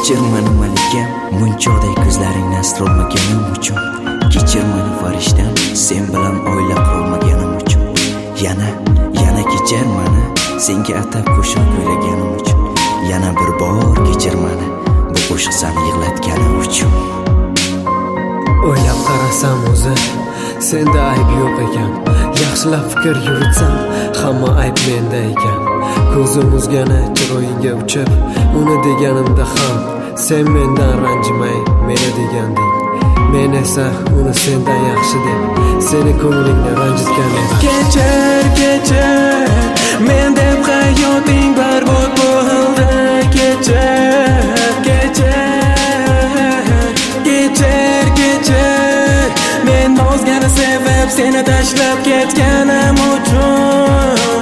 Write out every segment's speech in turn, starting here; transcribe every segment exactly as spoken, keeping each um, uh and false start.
Kechir meni malikam, munchoqdek ko'zlaringni asrolmaganim uchun. Kechir meni farishtam, sen bilan oila qurolmaganim uchun. Yana, yana kechir meni, senga atab qo'shiq kuylaganim uchun. Yana bir bor kechir meni, bu qo'shiq seni yig'latganim uchun. O'ylab qarasam o'zi, senda ayb yo'q ekan. Yaxshilab fikr yuritsam, hamma ayb menda ekan. Ko'zim uzgani chiroyingga uchib, uni deganimda ham sen mendan ranjimay, meni deganding. Men esa uni sendan yaxshi deb, seni ko'nglingni ranjitgan edim. Kechir, kechir, men deb hayoting barbod bo'ldi. Kechir, kechir, kechir, kechir, men o'zgani sevib seni tashlab ketganim uchun.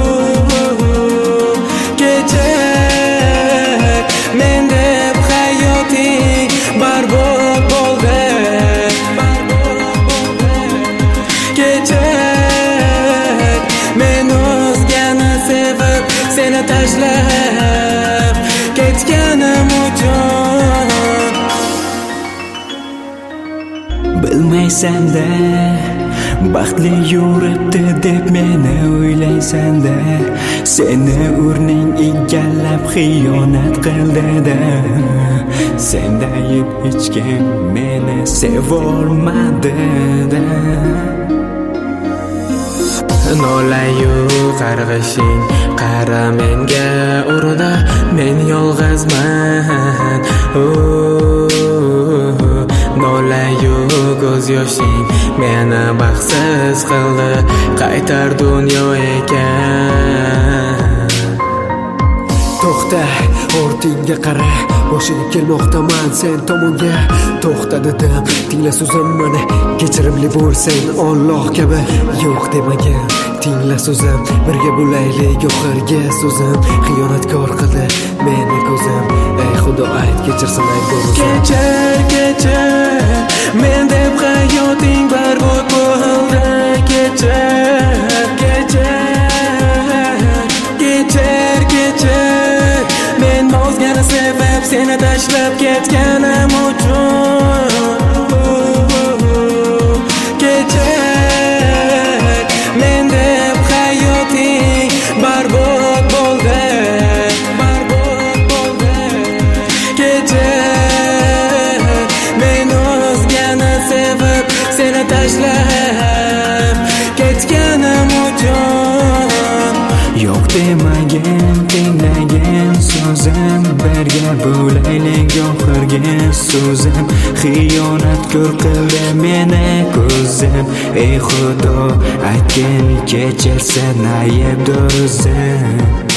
Kechir, men deb hayoting barbod bo'ldi. Kechir, men o'zgani sevib seni tashlab ketganim uchun. Bilmaysan-da, baxtli yuribdi deb meni o'ylaysan-da. Seni o'rning egallab xiyonat qildi-da. Sendayib hech kim meni sevolmadi-da. Nolayu qarg'ishing qara menga urdi, men yolg'izman. Nolayu ko'z yoshing meni baxtsiz qildi, qaytar dunyo ekan. To'xta, ortingga qara, boshiga kelmoqdaman sen tomonga. To'xta dedim, tingla so'zim mani, kechirimli bo'lsang Alloh kabi. Yo'q demagan, tingla so'zim, birga bo'laylik oxirgi so'zim. Xiyonatkor qildi meni ko'zim, ey Xudo ayt kechirsin ayt bo'lsin. Kechir, kechir, men deb hayoting barbod bo'ldi. Kechir, kechir, kechir, kechir, men o'zgani sevib seni tashlab ketganim uchun. Kechir, men deb hayoting barbod bo'ldi. Barbod bo'ldi. Kechir, men o'zgani sevib seni tashlab ketganim uchun. Yo'q demagin, tinglagan so'zim, birga bo'laylik oxirgi so'zim. Xiyonatkor qildi meni ko'zim, ey Xudo aytgin kechirsin aybdor o'zim.